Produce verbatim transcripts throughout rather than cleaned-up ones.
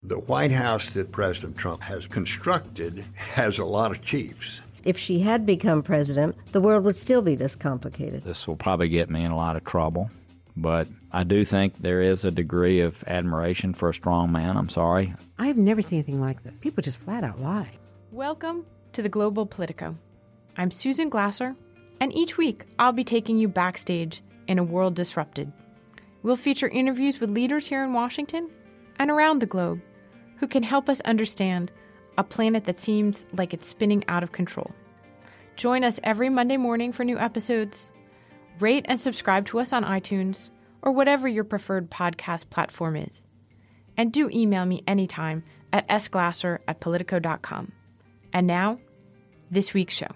The White House that President Trump has constructed has a lot of chiefs. If she had become president, the world would still be this complicated. This will probably get me in a lot of trouble, but I do think there is a degree of admiration for a strong man. I'm sorry. I have never seen anything like this. People just flat out lie. Welcome to the Global Politico. I'm Susan Glasser, and each week I'll be taking you backstage in a world disrupted. We'll feature interviews with leaders here in Washington and around the globe who can help us understand a planet that seems like it's spinning out of control. Join us every Monday morning for new episodes. Rate and subscribe to us on iTunes or whatever your preferred podcast platform is. And do email me anytime at s glasser at politico dot com. And now, this week's show.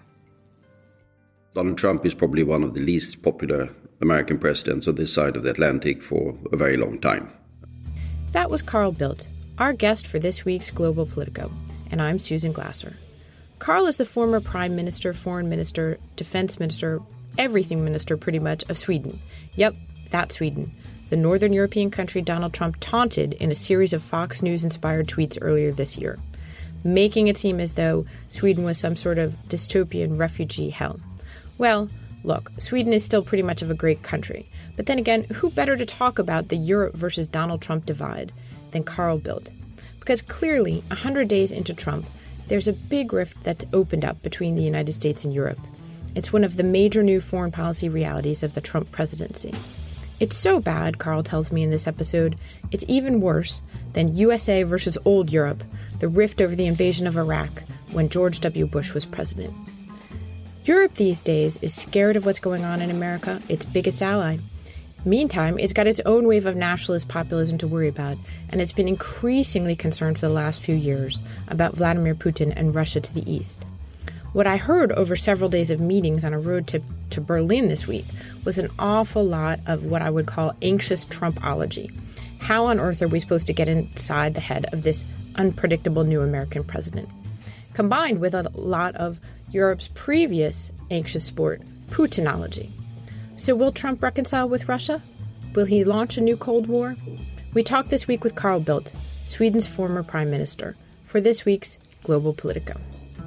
Donald Trump is probably one of the least popular American presidents on this side of the Atlantic for a very long time. That was Carl Bildt, our guest for this week's Global Politico, and I'm Susan Glasser. Carl is the former Prime Minister, Foreign Minister, Defense Minister, everything minister pretty much of Sweden. Yep, that Sweden, the Northern European country Donald Trump taunted in a series of Fox News-inspired tweets earlier this year, making it seem as though Sweden was some sort of dystopian refugee hell. Well, look, Sweden is still pretty much of a great country, but then again, who better to talk about the Europe versus Donald Trump divide than Carl Bildt? Because clearly, one hundred days into Trump, there's a big rift that's opened up between the United States and Europe. It's one of the major new foreign policy realities of the Trump presidency. It's so bad, Carl tells me in this episode, it's even worse than U S A versus old Europe, the rift over the invasion of Iraq when George W. Bush was president. Europe these days is scared of what's going on in America, its biggest ally. Meantime, it's got its own wave of nationalist populism to worry about, and it's been increasingly concerned for the last few years about Vladimir Putin and Russia to the east. What I heard over several days of meetings on a road trip to Berlin this week was an awful lot of what I would call anxious Trumpology. How on earth are we supposed to get inside the head of this unpredictable new American president? Combined with a lot of Europe's previous anxious sport, Putinology. So will Trump reconcile with Russia? Will he launch a new Cold War? We talked this week with Carl Bildt, Sweden's former prime minister, for this week's Global Politico.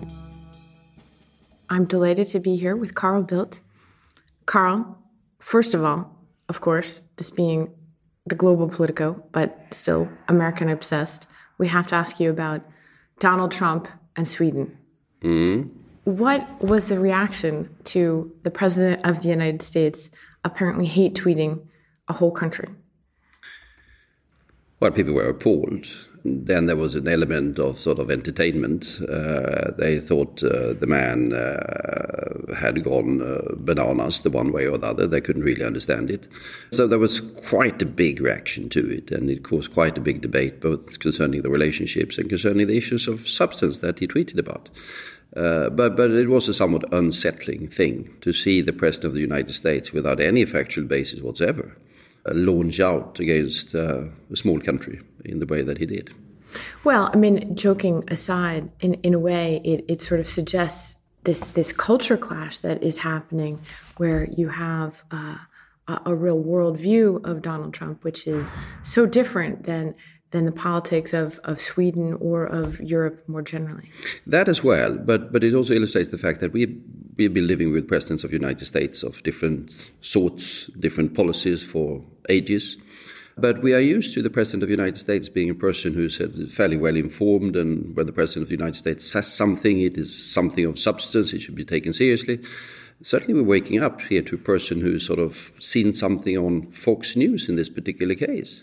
I'm delighted to be here with Carl Bildt. Carl, first of all, of course, this being the Global Politico, but still American obsessed, we have to ask you about Donald Trump and Sweden. Mm-hmm. What was the reaction to the President of the United States apparently hate tweeting a whole country? Well, people were appalled. Then there was an element of sort of entertainment. Uh, they thought uh, the man uh, had gone uh, bananas the one way or the other. They couldn't really understand it. So there was quite a big reaction to it, and it caused quite a big debate, both concerning the relationships and concerning the issues of substance that he tweeted about. Uh, but, but it was a somewhat unsettling thing to see the President of the United States, without any factual basis whatsoever, uh, launch out against uh, a small country in the way that he did. Well, I mean, joking aside, in, in a way, it, it sort of suggests this, this culture clash that is happening where you have uh, a, a real worldview of Donald Trump, which is so different than than the politics of, of Sweden or of Europe more generally. That as well, but but it also illustrates the fact that we we've been living with presidents of the United States of different sorts, different policies for ages. But we are used to the President of the United States being a person who's fairly well informed, and when the President of the United States says something, it is something of substance, it should be taken seriously. Certainly we're waking up here to a person who's sort of seen something on Fox News in this particular case,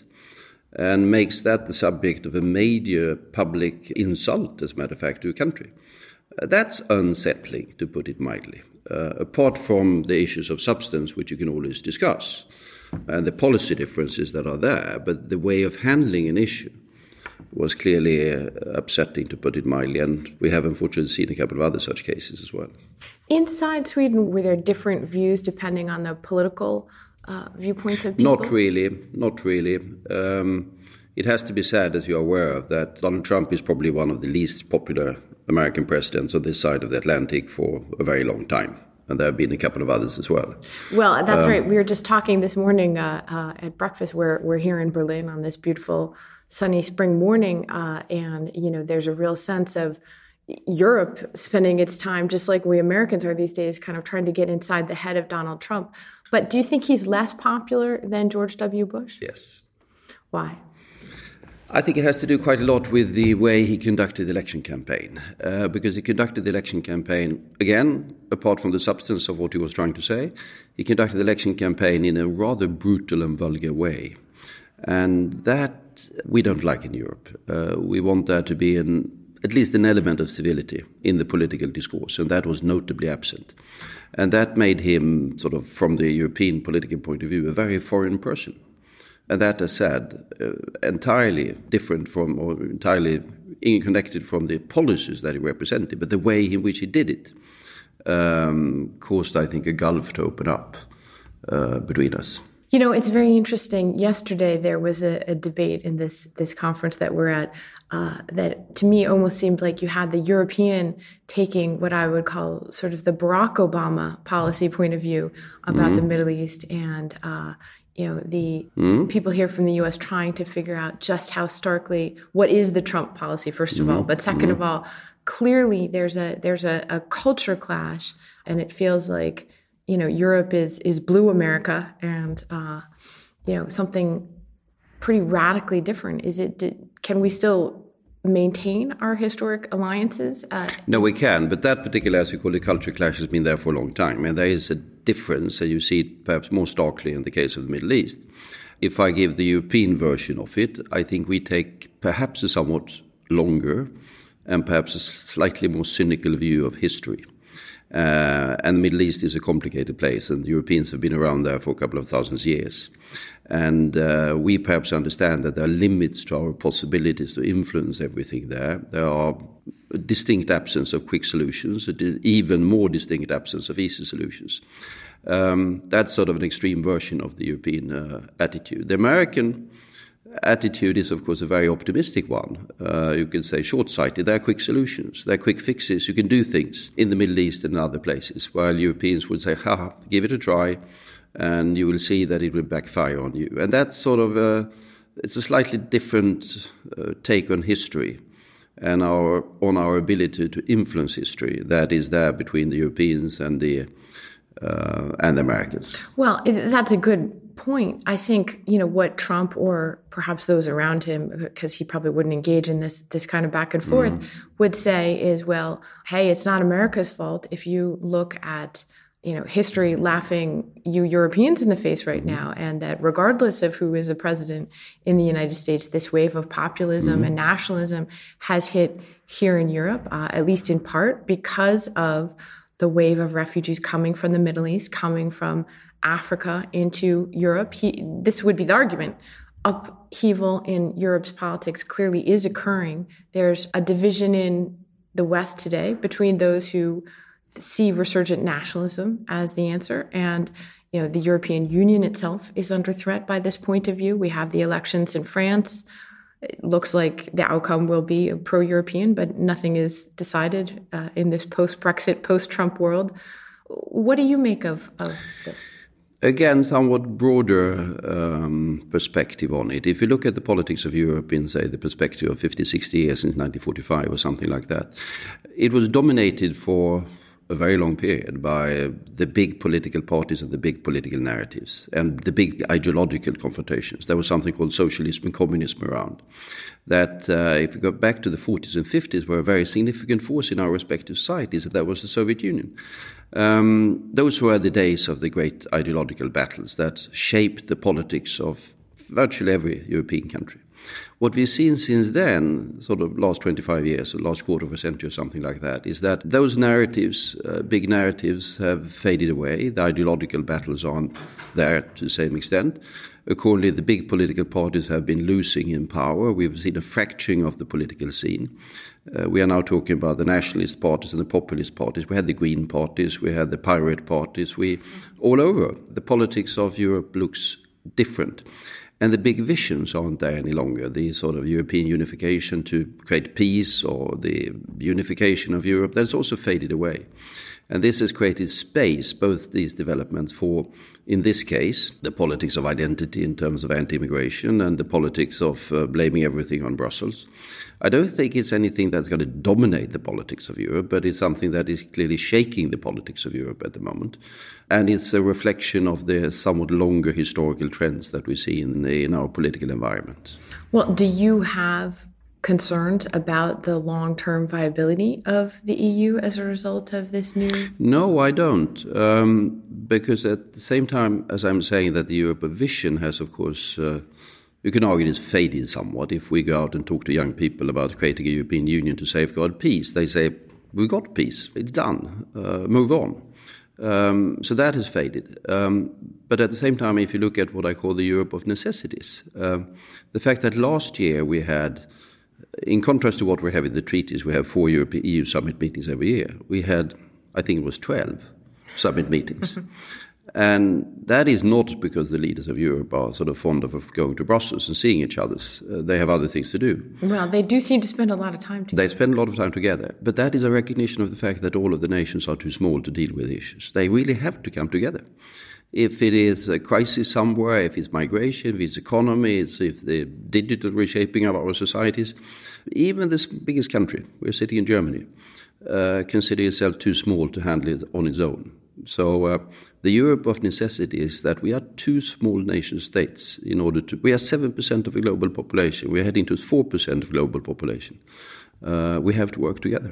and makes that the subject of a major public insult, as a matter of fact, to a country. Uh, that's unsettling, to put it mildly, uh, apart from the issues of substance, which you can always discuss, and the policy differences that are there. But the way of handling an issue was clearly uh, upsetting, to put it mildly, and we have unfortunately seen a couple of other such cases as well. Inside Sweden, were there different views depending on the political Uh, viewpoints of people? Not really, not really. Um, it has to be said, as you're aware of, that Donald Trump is probably one of the least popular American presidents on this side of the Atlantic for a very long time. And there have been a couple of others as well. Well, that's um, right. We were just talking this morning uh, uh, at breakfast. We're, we're here in Berlin on this beautiful sunny spring morning, uh, and you know, there's a real sense of Europe spending its time, just like we Americans are these days, kind of trying to get inside the head of Donald Trump. But do you think he's less popular than George W. Bush? Yes. Why? I think it has to do quite a lot with the way he conducted the election campaign, uh, because he conducted the election campaign, again, apart from the substance of what he was trying to say, he conducted the election campaign in a rather brutal and vulgar way. And that we don't like in Europe. Uh, we want there to be an, at least an element of civility in the political discourse, and that was notably absent. And that made him, sort of, from the European political point of view, a very foreign person. And that, as said, uh, entirely different from, or entirely connected from the policies that he represented, but the way in which he did it um, caused, I think, a gulf to open up uh, between us. You know, it's very interesting. Yesterday, there was a, a debate in this this conference that we're at uh, that, to me, almost seemed like you had the European taking what I would call sort of the Barack Obama policy point of view about mm-hmm. the Middle East, and uh, you know, the mm-hmm. people here from the U S trying to figure out just how starkly, what is the Trump policy, first of mm-hmm. all, but second mm-hmm. of all, clearly there's a there's a, a culture clash, and it feels like, you know, Europe is is blue America, and uh, you know, something pretty radically different. Is it? Did, can we still maintain our historic alliances? Uh, no, we can, but that particular, as you call it, culture clash has been there for a long time, and there is a difference, and you see it perhaps more starkly in the case of the Middle East. If I give the European version of it, I think we take perhaps a somewhat longer and perhaps a slightly more cynical view of history. Uh, and the Middle East is a complicated place, and the Europeans have been around there for a couple of thousand years. And uh, we perhaps understand that there are limits to our possibilities to influence everything there. There are a distinct absence of quick solutions, an even more distinct absence of easy solutions. Um, that's sort of an extreme version of the European uh, attitude. The American attitude is, of course, a very optimistic one. Uh, you can say short-sighted. There are quick solutions. There are quick fixes. You can do things in the Middle East and other places, while Europeans would say, ha, give it a try, and you will see that it will backfire on you. And that's sort of a, it's a slightly different uh, take on history and our on our ability to influence history that is there between the Europeans and the uh, and the Americans. Well, that's a good point. I think, you know, what Trump, or perhaps those around him, because he probably wouldn't engage in this this kind of back and forth, mm. would say is, well, hey, it's not America's fault if you look at, you know, history laughing you Europeans in the face right now, and that regardless of who is the president in the United States, this wave of populism mm. and nationalism has hit here in Europe, uh, at least in part because of the wave of refugees coming from the Middle East, coming from Africa into Europe. He, this would be the argument. Upheaval in Europe's politics clearly is occurring. There's a division in the West today between those who see resurgent nationalism as the answer, and you know, the European Union itself is under threat by this point of view. We have the elections in France. It looks like the outcome will be pro-European, but nothing is decided uh, in this post-Brexit, post-Trump world. What do you make of, of this? Again, somewhat broader um, perspective on it. If you look at the politics of Europe in, say, the perspective of fifty, sixty years since nineteen forty-five or something like that, it was dominated for a very long period by the big political parties and the big political narratives and the big ideological confrontations. There was something called socialism and communism around that, uh, if you go back to the forties and fifties, were a very significant force in our respective societies, that, that was the Soviet Union. Um, those were the days of the great ideological battles that shaped the politics of virtually every European country. What we've seen since then, sort of last twenty-five years, or last quarter of a century or something like that, is that those narratives, uh, big narratives, have faded away. The ideological battles aren't there to the same extent. Accordingly, the big political parties have been losing in power. We've seen a fracturing of the political scene. Uh, we are now talking about the nationalist parties and the populist parties. We had the Green parties, we had the pirate parties. We, all over, the politics of Europe looks different. And the big visions aren't there any longer. The sort of European unification to create peace, or the unification of Europe, that's also faded away. And this has created space, both these developments, for, in this case, the politics of identity in terms of anti-immigration and the politics of uh, blaming everything on Brussels. I don't think it's anything that's going to dominate the politics of Europe, but it's something that is clearly shaking the politics of Europe at the moment. And it's a reflection of the somewhat longer historical trends that we see in, the, in our political environment. Well, do you have concerns about the long-term viability of the E U as a result of this new? No, I don't. Um, because at the same time as I'm saying that the European vision has, of course, uh, you can argue it's faded somewhat. If we go out and talk to young people about creating a European Union to safeguard peace, they say, we've got peace, it's done, uh, move on. Um, so that has faded. Um, but at the same time, if you look at what I call the Europe of necessities, uh, the fact that last year we had, in contrast to what we have in the treaties, we have four European E U summit meetings every year. We had, I think it was twelve summit meetings. And that is not because the leaders of Europe are sort of fond of going to Brussels and seeing each other. Uh, they have other things to do. Well, they do seem to spend a lot of time together. They spend a lot of time together. But that is a recognition of the fact that all of the nations are too small to deal with issues. They really have to come together. If it is a crisis somewhere, if it's migration, if it's economy, it's if the digital reshaping of our societies, even this biggest country, we're sitting in Germany, uh, consider itself too small to handle it on its own. So uh, the Europe of necessity is that we are two small nation states in order to, we are seven percent of the global population. We're heading to four percent of global population. Uh, we have to work together.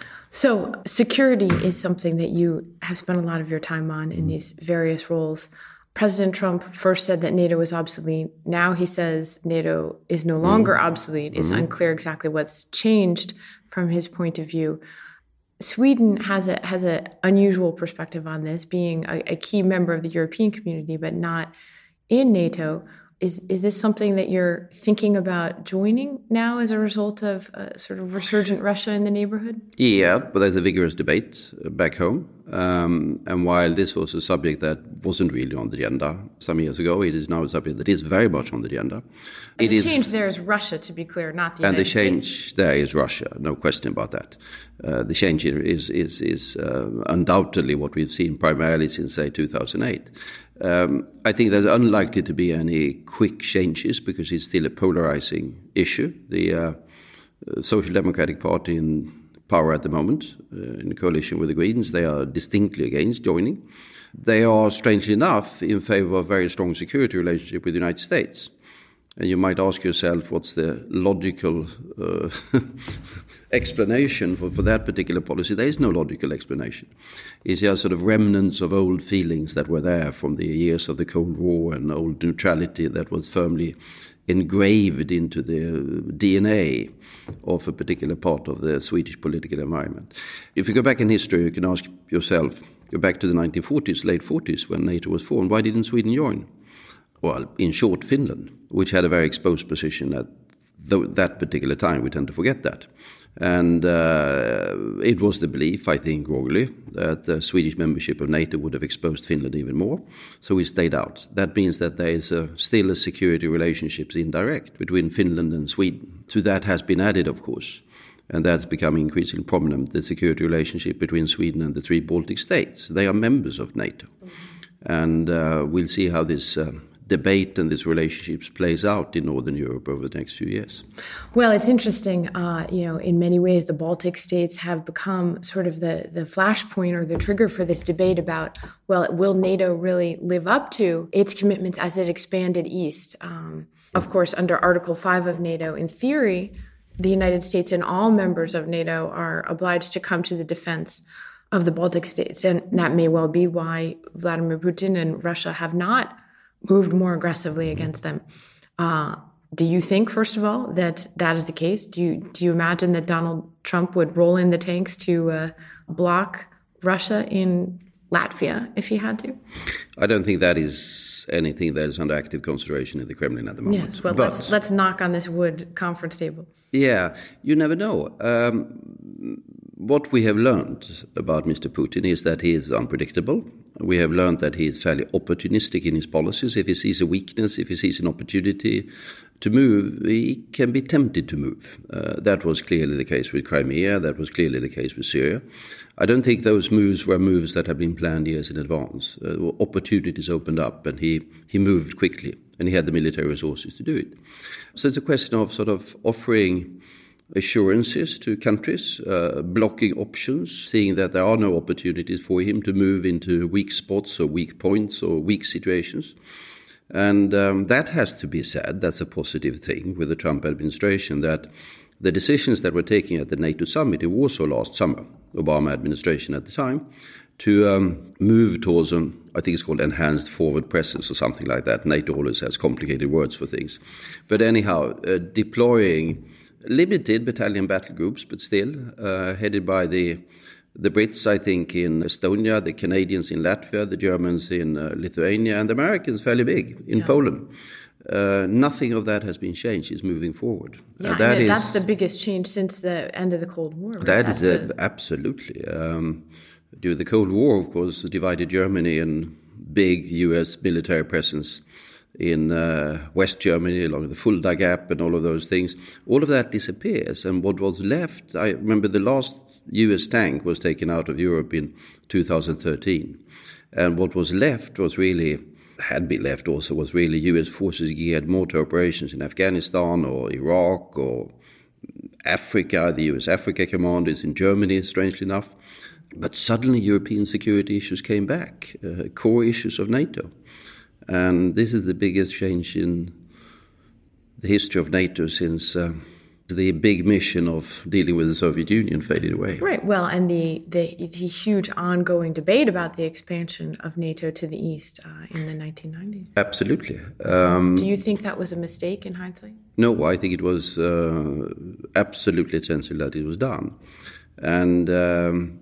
So security is something that you have spent a lot of your time on in these various roles. President Trump first said that NATO is obsolete. Now he says NATO is no longer mm-hmm. obsolete. It's mm-hmm. unclear exactly what's changed from his point of view. Sweden has a has an unusual perspective on this, being a, a key member of the European community, but not in NATO. Is is this something that you're thinking about joining now as a result of uh, sort of resurgent Russia in the neighborhood? Yeah, but there's a vigorous debate back home. Um, and while this was a subject that wasn't really on the agenda some years ago, it is now a subject that is very much on the agenda. And it the is, change there is Russia, to be clear, not the and United States. And the change States. There is Russia, no question about that. Uh, the change here is, is, is uh, undoubtedly what we've seen primarily since, say, two thousand eight. Um, I think there's unlikely to be any quick changes because it's still a polarizing issue. The uh, Social Democratic Party in power at the moment, uh, in coalition with the Greens, they are distinctly against joining. They are, strangely enough, in favor of a very strong security relationship with the United States. And you might ask yourself, what's the logical uh, explanation for, for that particular policy? There is no logical explanation. It's just sort of remnants of old feelings that were there from the years of the Cold War and old neutrality that was firmly engraved into the D N A of a particular part of the Swedish political environment. If you go back in history, you can ask yourself, go back to the nineteen forties, late forties, when NATO was formed, why didn't Sweden join? Well, in short, Finland, which had a very exposed position at th- that particular time. We tend to forget that. And uh, it was the belief, I think, wrongly, that the Swedish membership of NATO would have exposed Finland even more. So we stayed out. That means that there is a, still a security relationships indirect between Finland and Sweden. To that has been added, of course, and that's becoming increasingly prominent, the security relationship between Sweden and the three Baltic states. They are members of NATO. Mm-hmm. And uh, we'll see how this Uh, debate and this relationships plays out in Northern Europe over the next few years. Well, it's interesting. Uh, you know, in many ways, the Baltic states have become sort of the, the flashpoint or the trigger for this debate about, well, will NATO really live up to its commitments as it expanded east? Um, of course, under Article five of NATO, in theory, the United States and all members of NATO are obliged to come to the defense of the Baltic states. And that may well be why Vladimir Putin and Russia have not moved more aggressively against them. Uh, do you think, first of all, that that is the case? Do you do you imagine that Donald Trump would roll in the tanks to uh, block Russia in Latvia if he had to? I don't think that is anything that is under active consideration in the Kremlin at the moment. Yes, well, but, let's let's knock on this wood conference table. Yeah, you never know. Um, what we have learned about Mister Putin is that he is unpredictable. We have learned that he is fairly opportunistic in his policies. If he sees a weakness, if he sees an opportunity to move, he can be tempted to move. Uh, that was clearly the case with Crimea. That was clearly the case with Syria. I don't think those moves were moves that had been planned years in advance. Uh, opportunities opened up, and he, he moved quickly, and he had the military resources to do it. So it's a question of sort of offering assurances to countries, uh, blocking options, seeing that there are no opportunities for him to move into weak spots or weak points or weak situations. And um, that has to be said. That's a positive thing with the Trump administration, that the decisions that were taken at the NATO summit in Warsaw last summer, Obama administration at the time, to um, move towards an, I think it's called enhanced forward presence or something like that. NATO always has complicated words for things. But anyhow, uh, deploying limited battalion battle groups, but still uh, headed by the the Brits, I think, in Estonia, the Canadians in Latvia, the Germans in uh, Lithuania, and the Americans fairly big in yeah. Poland. Uh, nothing of that has been changed. It's moving forward. Yeah, uh, that and is, that's the biggest change since the end of the Cold War. Right? That that's is the... uh, absolutely. Um, during the Cold War, of course, divided Germany and big U S military presence in uh, West Germany along the Fulda Gap and all of those things. All of that disappears, and what was left, I remember the last U S tank was taken out of Europe in two thousand thirteen, and what was left was really, had been left also, was really U S forces geared more to operations in Afghanistan or Iraq or Africa. The U S Africa Command is in Germany, strangely enough. But suddenly European security issues came back, uh, core issues of NATO. And this is the biggest change in the history of NATO since uh, the big mission of dealing with the Soviet Union faded away. Right. Well, and the, the, the huge ongoing debate about the expansion of NATO to the east uh, in the nineteen nineties. Absolutely. Um, Do you think that was a mistake in hindsight? No, I think it was uh, absolutely essential that it was done. And um,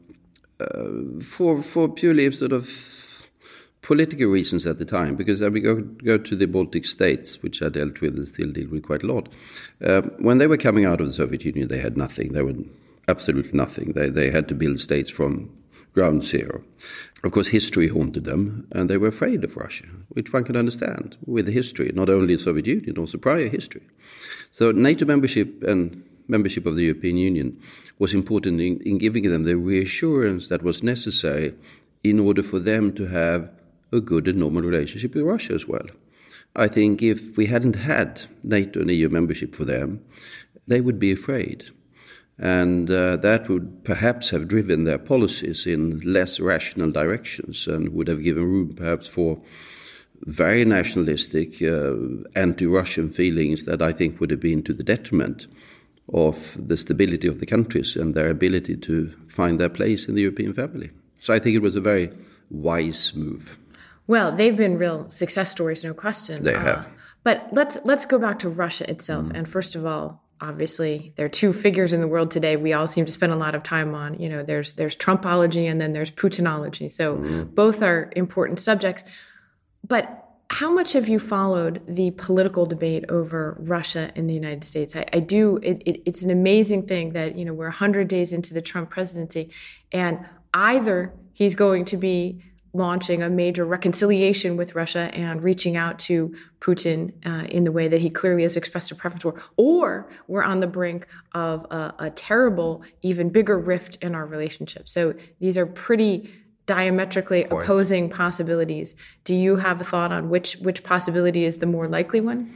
uh, for for purely sort of political reasons at the time, because I mean, go, go to the Baltic states, which I dealt with and still deal with quite a lot. Uh, when they were coming out of the Soviet Union, they had nothing. They were absolutely nothing. They, they had to build states from ground zero. Of course, history haunted them, and they were afraid of Russia, which one can understand with the history, not only the Soviet Union, also prior history. So NATO membership and membership of the European Union was important in, in giving them the reassurance that was necessary in order for them to have a good and normal relationship with Russia as well. I think if we hadn't had NATO and E U membership for them, they would be afraid. And uh, that would perhaps have driven their policies in less rational directions and would have given room perhaps for very nationalistic, uh, anti-Russian feelings that I think would have been to the detriment of the stability of the countries and their ability to find their place in the European family. So I think it was a very wise move. Well, they've been real success stories, no question. They have. Uh, but let's let's go back to Russia itself. Mm. And first of all, obviously, there are two figures in the world today we all seem to spend a lot of time on. You know, there's there's Trumpology and then there's Putinology. So mm. both are important subjects. But how much have you followed the political debate over Russia in the United States? I, I do. It, it, it's an amazing thing that, you know, we're one hundred days into the Trump presidency, and either he's going to be launching a major reconciliation with Russia and reaching out to Putin uh, in the way that he clearly has expressed a preference for, or we're on the brink of a, a terrible, even bigger rift in our relationship. So these are pretty diametrically opposing possibilities. Do you have a thought on which which possibility is the more likely one?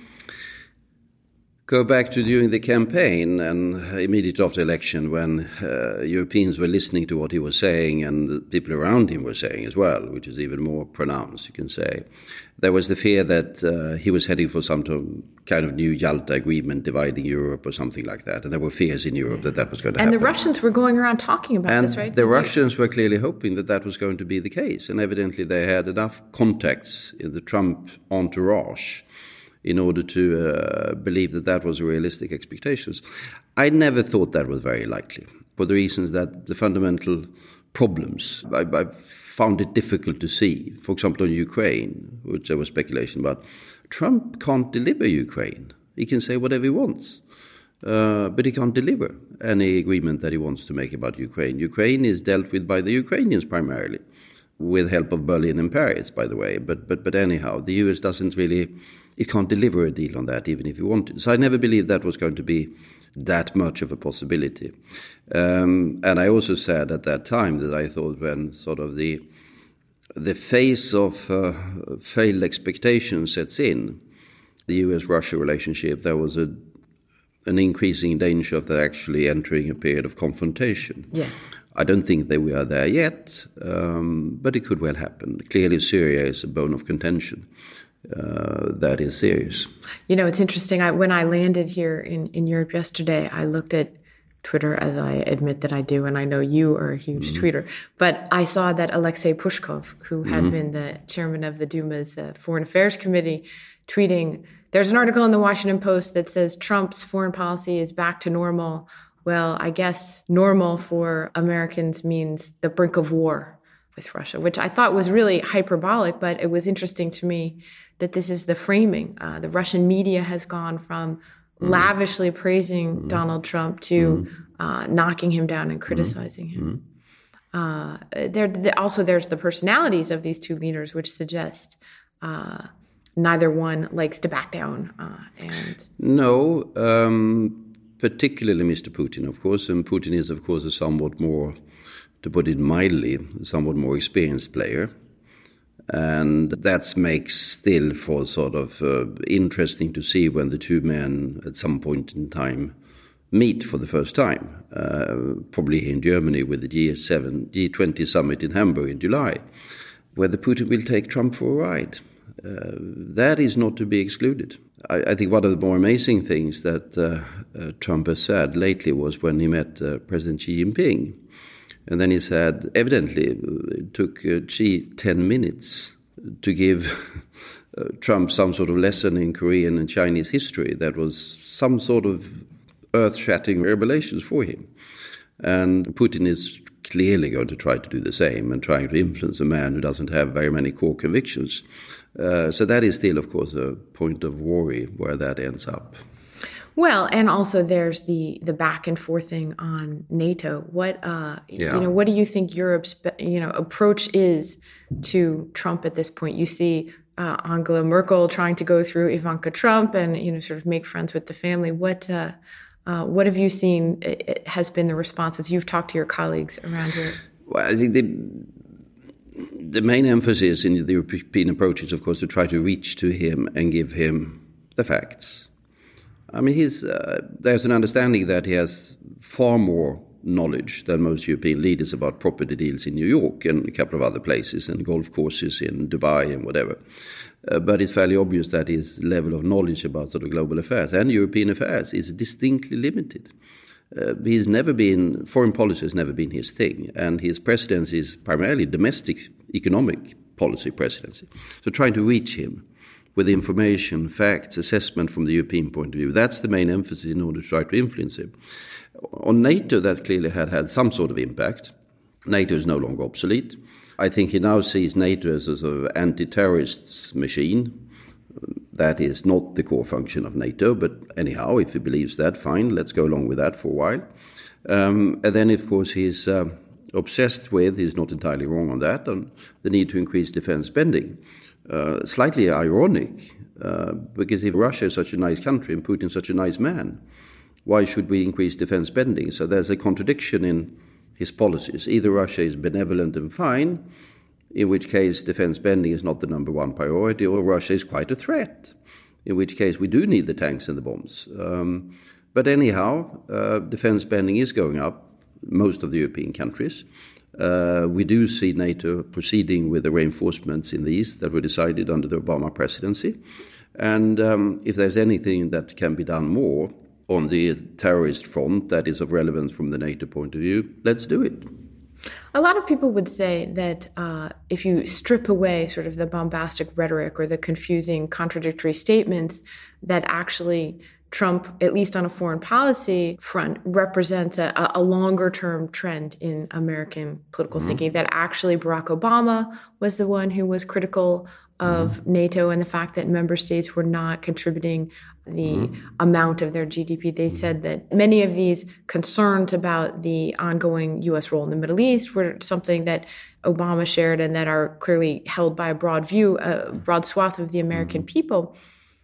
Go back to during the campaign and immediately after the election when uh, Europeans were listening to what he was saying and the people around him were saying as well, which is even more pronounced, you can say. There was the fear that uh, he was heading for some kind of new Yalta agreement dividing Europe or something like that. And there were fears in Europe that that was going to and happen. And the Russians were going around talking about and this, right? The Did Russians you... were clearly hoping that that was going to be the case. And evidently they had enough contacts in the Trump entourage in order to uh, believe that that was a realistic expectations. I never thought that was very likely, for the reasons that the fundamental problems, I, I found it difficult to see. For example, on Ukraine, which there was speculation about, Trump can't deliver Ukraine. He can say whatever he wants, uh, but he can't deliver any agreement that he wants to make about Ukraine. Ukraine is dealt with by the Ukrainians primarily, with help of Berlin and Paris, by the way. But but but anyhow, the U S doesn't really it can't deliver a deal on that, even if you wanted. So I never believed that was going to be that much of a possibility. Um, and I also said at that time that I thought when sort of the the phase of uh, failed expectations sets in, the U S Russia relationship, there was a an increasing danger of that actually entering a period of confrontation. Yes. I don't think that we are there yet, um, but it could well happen. Clearly, Syria is a bone of contention. Uh, that is serious. You know, it's interesting. I, when I landed here in, in Europe yesterday, I looked at Twitter, as I admit that I do, and I know you are a huge mm-hmm. tweeter. But I saw that Alexei Pushkov, who had mm-hmm. been the chairman of the Duma's uh, Foreign Affairs Committee, tweeting, there's an article in the Washington Post that says Trump's foreign policy is back to normal. Well, I guess normal for Americans means the brink of war with Russia, which I thought was really hyperbolic, but it was interesting to me that this is the framing. Uh, the Russian media has gone from mm. lavishly praising mm. Donald Trump to mm. uh, knocking him down and criticizing mm. him. Mm. Uh, there, the, also, there's the personalities of these two leaders, which suggest uh, neither one likes to back down. Uh, and no, um, particularly Mister Putin, of course. And Putin is, of course, a somewhat more, to put it mildly, a somewhat more experienced player. And that makes still for sort of uh, interesting to see when the two men at some point in time meet for the first time, uh, probably in Germany with the G seven, G twenty summit in Hamburg in July, whether Putin will take Trump for a ride. Uh, that is not to be excluded. I, I think one of the more amazing things that uh, uh, Trump has said lately was when he met uh, President Xi Jinping. And then he said, evidently, it took uh, Xi ten minutes to give uh, Trump some sort of lesson in Korean and Chinese history that was some sort of earth-shattering revelations for him. And Putin is clearly going to try to do the same and trying to influence a man who doesn't have very many core convictions. Uh, so that is still, of course, a point of worry where that ends up. Well, and also there's the the back and forth thing on NATO. What uh, yeah. you know, what do you think Europe's you know approach is to Trump at this point? You see uh, Angela Merkel trying to go through Ivanka Trump and you know sort of make friends with the family. What uh, uh, what have you seen it has been the responses you've talked to your colleagues around here? Well, I think the the main emphasis in the European approach is, of course, to try to reach to him and give him the facts. I mean, he's, uh, there's an understanding that he has far more knowledge than most European leaders about property deals in New York and a couple of other places and golf courses in Dubai and whatever. Uh, but it's fairly obvious that his level of knowledge about sort of global affairs and European affairs is distinctly limited. Uh, he's never been, foreign policy has never been his thing, and his presidency is primarily domestic economic policy presidency. So trying to reach him with information, facts, assessment from the European point of view. That's the main emphasis in order to try to influence him. On NATO, that clearly had had some sort of impact. NATO is no longer obsolete. I think he now sees NATO as a sort of anti-terrorists machine. That is not the core function of NATO, but anyhow, if he believes that, fine, let's go along with that for a while. Um, and then, of course, he's uh, obsessed with, he's not entirely wrong on that, on the need to increase defense spending. Uh, slightly ironic, uh, because if Russia is such a nice country and Putin is such a nice man, why should we increase defense spending? So there's a contradiction in his policies. Either Russia is benevolent and fine, in which case defense spending is not the number one priority, or Russia is quite a threat, in which case we do need the tanks and the bombs. Um, but anyhow, uh, defense spending is going up, most of the European countries. Uh, we do see NATO proceeding with the reinforcements in the East that were decided under the Obama presidency. And um, if there's anything that can be done more on the terrorist front that is of relevance from the NATO point of view, let's do it. A lot of people would say that uh, if you strip away sort of the bombastic rhetoric or the confusing contradictory statements, that actually Trump, at least on a foreign policy front, represents a, a longer-term trend in American political mm-hmm. thinking, that actually Barack Obama was the one who was critical of mm-hmm. NATO and the fact that member states were not contributing the mm-hmm. amount of their G D P. They said that many of these concerns about the ongoing U S role in the Middle East were something that Obama shared and that are clearly held by a broad view, a broad swath of the American mm-hmm. people.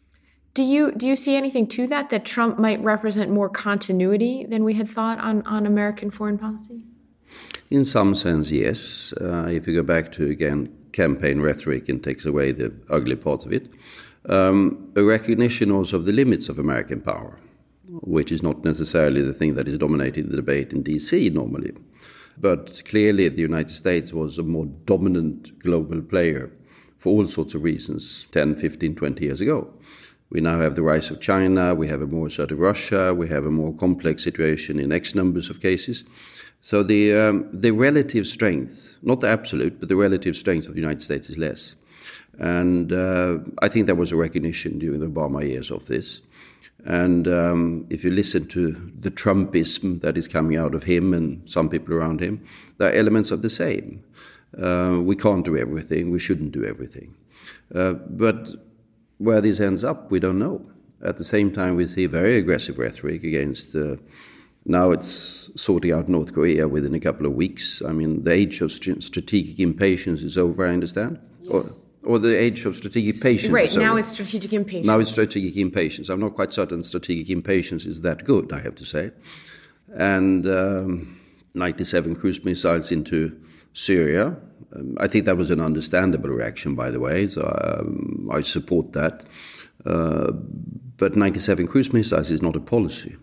Do you do you see anything to that, that Trump might represent more continuity than we had thought on, on American foreign policy? In some sense, yes. Uh, if you go back to, again, campaign rhetoric and takes away the ugly part of it, um, a recognition also of the limits of American power, which is not necessarily the thing that is dominating the debate in D C normally. But clearly the United States was a more dominant global player for all sorts of reasons ten, fifteen, twenty years ago. We now have the rise of China, we have a more assertive Russia, we have a more complex situation in X numbers of cases. So the um, the relative strength, not the absolute, but the relative strength of the United States is less. And uh, I think there was a recognition during the Obama years of this. And um, if you listen to the Trumpism that is coming out of him and some people around him, there are elements of the same. Uh, we can't do everything, we shouldn't do everything. Uh, but where this ends up, we don't know. At the same time, we see very aggressive rhetoric against, uh, now it's sorting out North Korea within a couple of weeks. I mean, the age of st- strategic impatience is over, I understand? Yes. Or, or the age of strategic patience. Right, is now over. it's strategic impatience. Now it's strategic impatience. I'm not quite certain strategic impatience is that good, I have to say. And um, ninety-seven cruise missiles into Syria. Um, I think that was an understandable reaction, by the way, so um, I support that. Uh, but ninety-seven cruise missiles is not a policy.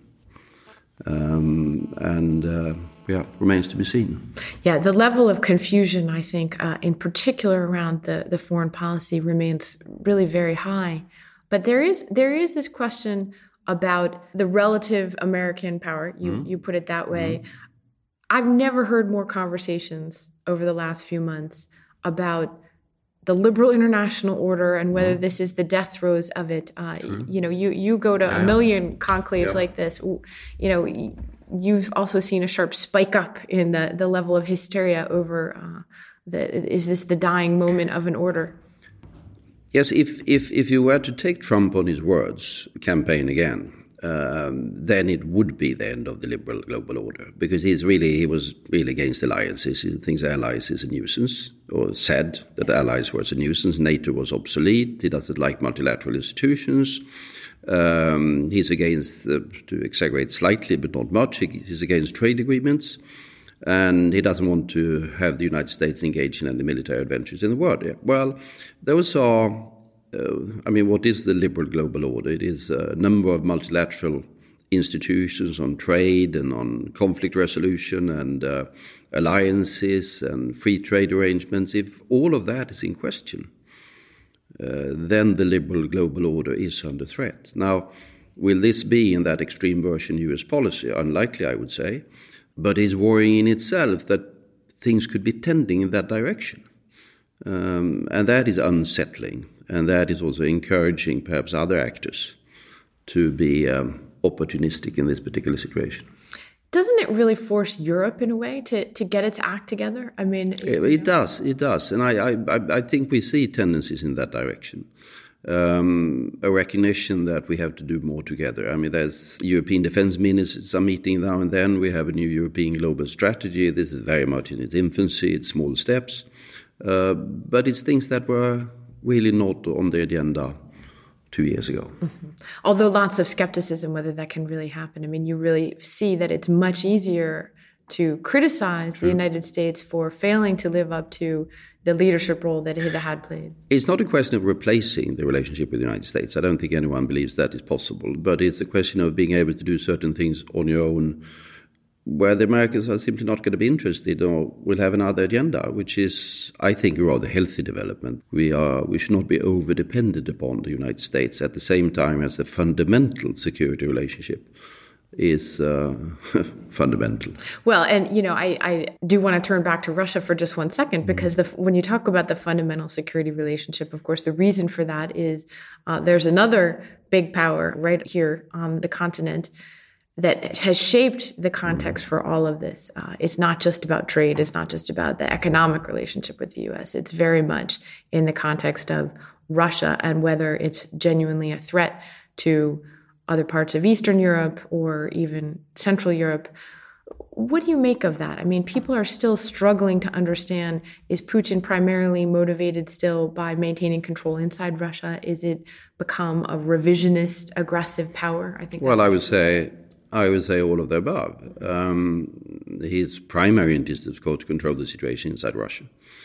Um, and, uh, yeah, remains to be seen. Yeah, the level of confusion, I think, uh, in particular around the, the foreign policy remains really very high. But there is there is this question about the relative American power, you, mm-hmm. you put it that way. Mm-hmm. I've never heard more conversations over the last few months about the liberal international order and whether mm. this is the death throes of it. Uh, you know, you, you go to yeah. a million conclaves yeah. like this. You know, you've also seen a sharp spike up in the, the level of hysteria over uh, the is this the dying moment of an order? Yes, if if if you were to take Trump on his words, campaign again, Um, then it would be the end of the liberal global order, because he's really he was really against alliances. He thinks allies is a nuisance, or said that allies was a nuisance. NATO was obsolete. He doesn't like multilateral institutions. Um, he's against, uh, to exaggerate slightly but not much, he's against trade agreements, and he doesn't want to have the United States engage in any military adventures in the world. Yeah. Well, those are. Uh, I mean, what is the liberal global order? It is a number of multilateral institutions on trade and on conflict resolution and uh, alliances and free trade arrangements. If all of that is in question, uh, then the liberal global order is under threat. Now, will this be in that extreme version U S policy? Unlikely, I would say. But it's worrying in itself that things could be tending in that direction. Um, and that is unsettling. And that is also encouraging perhaps other actors to be um, opportunistic in this particular situation. Doesn't it really force Europe in a way to, to get its act together? I mean, it, it, it does, it does. And I, I, I think we see tendencies in that direction. Um, a recognition that we have to do more together. I mean, there's European defense ministers are meeting now and then. We have a new European global strategy. This is very much in its infancy. It's small steps. Uh, but it's things that were really not on the agenda two years ago. Mm-hmm. Although lots of skepticism whether that can really happen. I mean, you really see that it's much easier to criticize True. the United States for failing to live up to the leadership role that it had played. It's not a question of replacing the relationship with the United States. I don't think anyone believes that is possible. But it's a question of being able to do certain things on your own, where the Americans are simply not going to be interested or will have another agenda, which is, I think, a rather healthy development. We are we should not be over-dependent upon the United States at the same time as the fundamental security relationship is uh, fundamental. Well, and, you know, I, I do want to turn back to Russia for just one second, because the, when you talk about the fundamental security relationship, of course, the reason for that is uh, there's another big power right here on the continent that has shaped the context for all of this. Uh, it's not just about trade. It's not just about the economic relationship with the U S. It's very much in the context of Russia and whether it's genuinely a threat to other parts of Eastern Europe or even Central Europe. What do you make of that? I mean, people are still struggling to understand, is Putin primarily motivated still by maintaining control inside Russia? Is it become a revisionist, aggressive power? I think. Well, I would say I would say all of the above. Um, his primary interest is, of course, to control the situation inside Russia.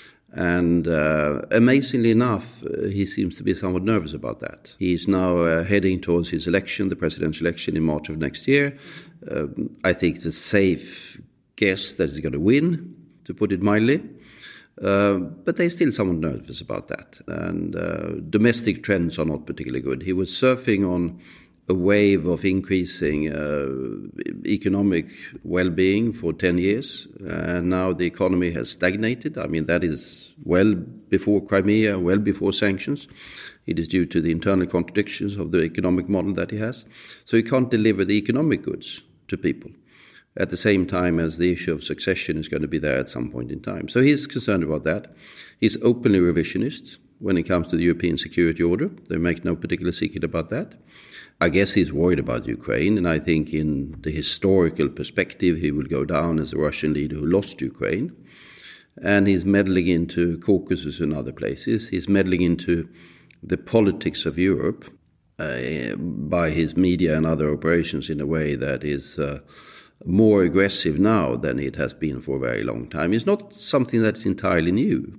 And uh, amazingly enough, uh, he seems to be somewhat nervous about that. He's now uh, heading towards his election, the presidential election in March of next year. Uh, I think it's a safe guess that he's going to win, to put it mildly. Uh, but they're still somewhat nervous about that. And uh, domestic trends are not particularly good. He was surfing on a wave of increasing uh, economic well-being for ten years. And now the economy has stagnated. I mean, that is well before Crimea, well before sanctions. It is due to the internal contradictions of the economic model that he has. So he can't deliver the economic goods to people at the same time as the issue of succession is going to be there at some point in time. So he's concerned about that. He's openly revisionist when it comes to the European security order. They make no particular secret about that. I guess he's worried about Ukraine, and I think in the historical perspective, he will go down as a Russian leader who lost Ukraine. And he's meddling into Caucasus and other places. He's meddling into the politics of Europe uh, by his media and other operations in a way that is uh, more aggressive now than it has been for a very long time. It's not something that's entirely new,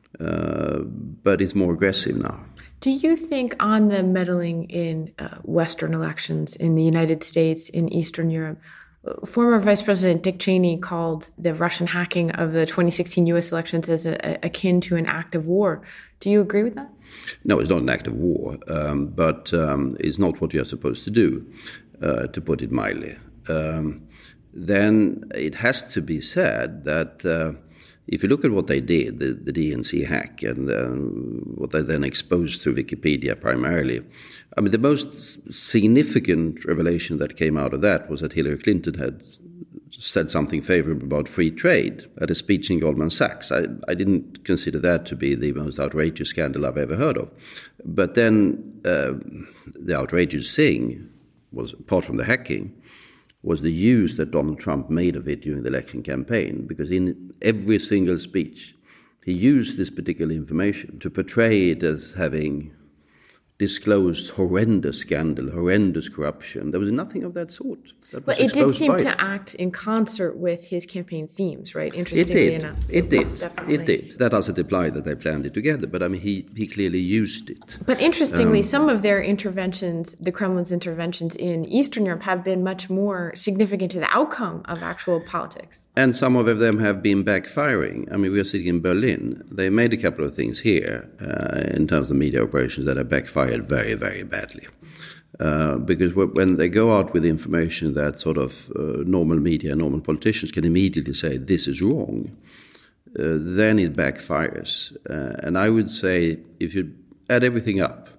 uh, but it's more aggressive now. Do you think on the meddling in uh, Western elections in the United States, in Eastern Europe, former Vice President Dick Cheney called the Russian hacking of the twenty sixteen U S elections as a, a, akin to an act of war. Do you agree with that? No, it's not an act of war, um, but um, it's not what you're supposed to do, uh, to put it mildly. Um, then it has to be said that uh, if you look at what they did, the, the D N C hack, and uh, what they then exposed through Wikipedia primarily, I mean, the most significant revelation that came out of that was that Hillary Clinton had said something favorable about free trade at a speech in Goldman Sachs. I, I didn't consider that to be the most outrageous scandal I've ever heard of. But then uh, the outrageous thing was, apart from the hacking, was the use that Donald Trump made of it during the election campaign, because in every single speech, he used this particular information to portray it as having disclosed horrendous scandal, horrendous corruption. There was nothing of that sort. That but it did seem to act in concert with his campaign themes, right? Interestingly it did. enough. It, it did. Definitely... It did. That doesn't imply that they planned it together, but I mean, he, he clearly used it. But interestingly, um, some of their interventions, the Kremlin's interventions in Eastern Europe, have been much more significant to the outcome of actual politics. And some of them have been backfiring. I mean, we are sitting in Berlin. They made a couple of things here uh, in terms of media operations that have backfired very, very badly. Uh, because when they go out with information that sort of uh, normal media, normal politicians can immediately say this is wrong, uh, then it backfires. Uh, and I would say if you add everything up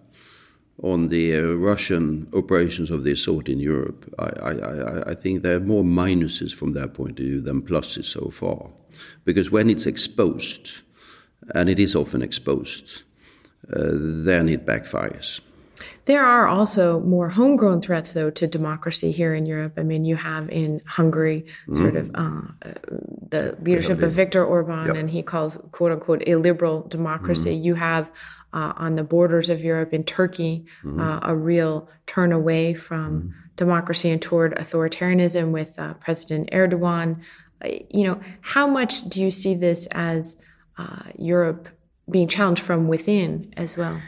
on the uh, Russian operations of this sort in Europe, I, I, I think there are more minuses from their point of view than pluses so far. Because when it's exposed, and it is often exposed, uh, then it backfires. There are also more homegrown threats, though, to democracy here in Europe. I mean, you have in Hungary mm. sort of uh, the leadership of Viktor Orban, yep. and he calls, quote unquote, illiberal democracy. Mm. You have uh, on the borders of Europe in Turkey mm. uh, a real turn away from mm. democracy and toward authoritarianism with uh, President Erdogan. Uh, you know, how much do you see this as uh, Europe being challenged from within as well?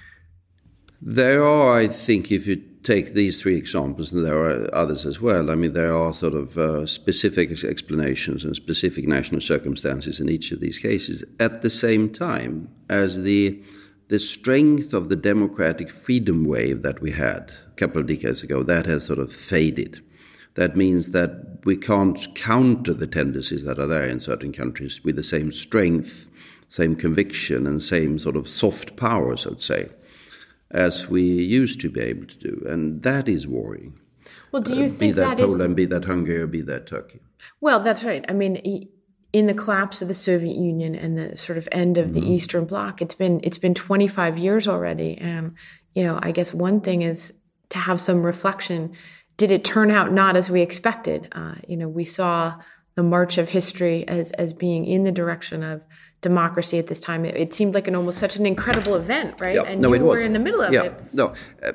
There are, I think, if you take these three examples, and there are others as well, I mean, there are sort of uh, specific explanations and specific national circumstances in each of these cases. At the same time as the the strength of the democratic freedom wave that we had a couple of decades ago, that has sort of faded. That means that we can't counter the tendencies that are there in certain countries with the same strength, same conviction, and same sort of soft power, so to say, as we used to be able to do. And that is worrying. Well, do you uh, think that, that is... Be that Poland, be that Hungary, or be that Turkey. Well, that's right. I mean, in the collapse of the Soviet Union and the sort of end of the mm-hmm. Eastern Bloc, it's been it's been twenty-five years already. And, you know, I guess one thing is to have some reflection did it turn out not as we expected? Uh, you know, we saw the march of history as as being in the direction of democracy at this time. It, it seemed like an almost such an incredible event, right? Yeah, and no, you it were was. in the middle of yeah, it. No, uh,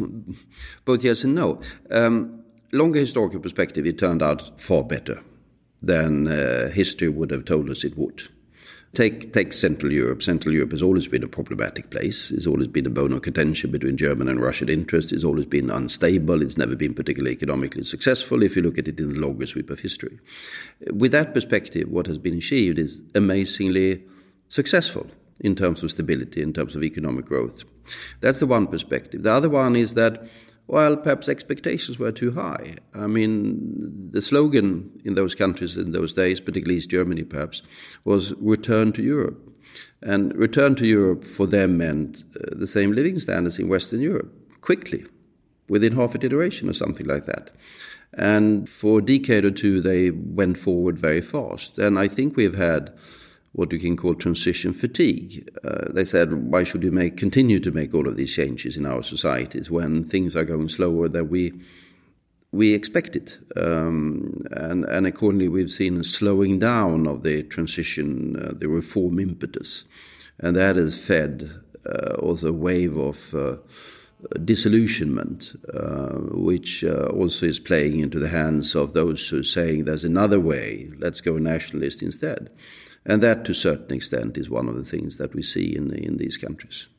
both yes and no. Um, longer historical perspective, it turned out far better than uh, history would have told us it would. Take take Central Europe. Central Europe has always been a problematic place. It's always been a bone of contention between German and Russian interests. It's always been unstable. It's never been particularly economically successful if you look at it in the longer sweep of history. With that perspective, what has been achieved is amazingly successful in terms of stability, in terms of economic growth. That's the one perspective. The other one is that, well, perhaps expectations were too high. I mean, the slogan in those countries in those days, particularly East Germany perhaps, was return to Europe. And return to Europe for them meant uh, the same living standards in Western Europe, quickly, within half a generation or something like that. And for a decade or two, they went forward very fast. And I think we've had what you can call transition fatigue. Uh, they said, why should we make, continue to make all of these changes in our societies when things are going slower than we we expected? Um, and, and accordingly, we've seen a slowing down of the transition, uh, the reform impetus. And that has fed uh, also a wave of uh, disillusionment, uh, which uh, also is playing into the hands of those who are saying there's another way, let's go nationalist instead. And that, to a certain extent, is one of the things that we see in in these countries.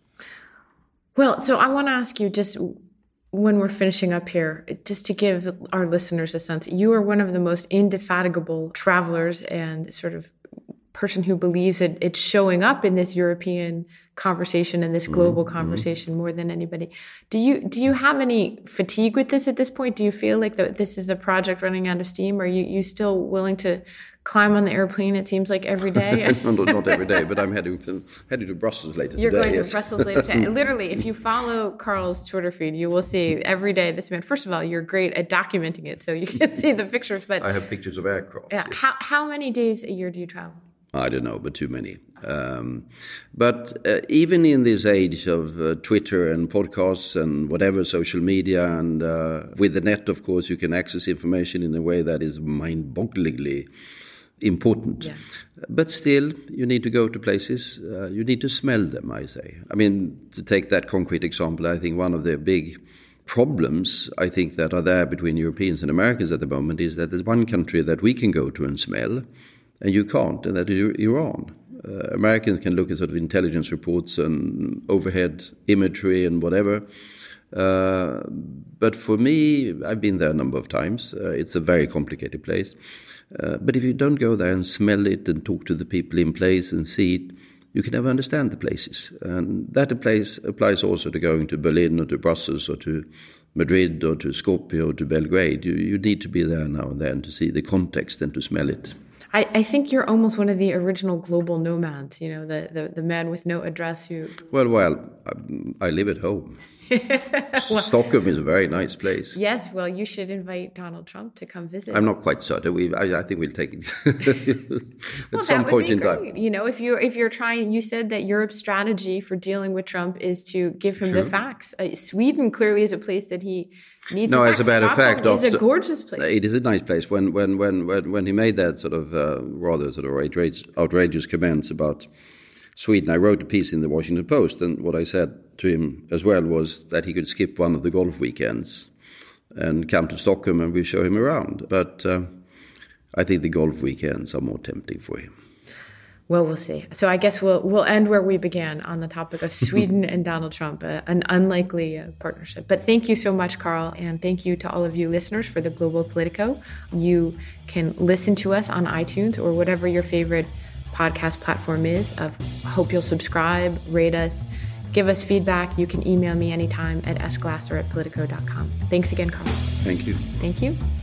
Well, so I want to ask you, just when we're finishing up here, just to give our listeners a sense, you are one of the most indefatigable travelers and sort of person who believes it, it's showing up in this European conversation and this global mm-hmm. conversation more than anybody. Do you do you have any fatigue with this at this point? Do you feel like the, this is a project running out of steam? Are you, you still willing to climb on the airplane, it seems like, every day? no, not every day, but I'm heading to, heading to Brussels later You're today. going yes. to Brussels later today. Literally, if you follow Carl's Twitter feed, you will see every day this man. First of all, you're great at documenting it, so you can see the pictures. But I have pictures of aircraft. Yeah, Yes. how, how many days a year do you travel? I don't know, but too many. Um, but uh, even in this age of uh, Twitter and podcasts and whatever, social media, and uh, with the net, of course, you can access information in a way that is mind-bogglingly important. Yeah. But still, you need to go to places, uh, you need to smell them, I say. I mean, to take that concrete example, I think one of the big problems, I think, that are there between Europeans and Americans at the moment is that there's one country that we can go to and smell, and you can't, and that is Iran. Uh, Americans can look at sort of intelligence reports and overhead imagery and whatever. Uh, but for me, I've been there a number of times. Uh, it's a very complicated place. Uh, but if you don't go there and smell it and talk to the people in place and see it, you can never understand the places. And that place applies also to going to Berlin or to Brussels or to Madrid or to Skopje or to Belgrade. You, you need to be there now and then to see the context and to smell it. I, I think you're almost one of the original global nomads, you know, the, the, the man with no address who... Well, well, I, I live at home. well, Stockholm is a very nice place. Yes, well, you should invite Donald Trump to come visit. I'm not quite certain. We, I, I think we'll take it at well, some that point would be in great. time. You know, if you're if you're trying, you said that Europe's strategy for dealing with Trump is to give him True. the facts. Uh, Sweden clearly is a place that he needs. No, the as facts. a matter of Stockholm fact, is after, a gorgeous place. It is a nice place. When when when when, when he made that sort of uh, rather sort of outrageous, outrageous comments about Sweden, I wrote a piece in the Washington Post, and what I said to him as well was that he could skip one of the golf weekends and come to Stockholm and we'll show him around. But uh, I think the golf weekends are more tempting for him. Well, we'll see. So I guess we'll we'll end where we began on the topic of Sweden and Donald Trump, uh, an unlikely uh, partnership. But thank you so much, Carl, and thank you to all of you listeners for the Global Politico. You can listen to us on iTunes or whatever your favorite podcast platform is. I hope you'll subscribe, rate us, give us feedback. You can email me anytime at s glasser at politico dot com. Thanks again, Carl. Thank you. Thank you.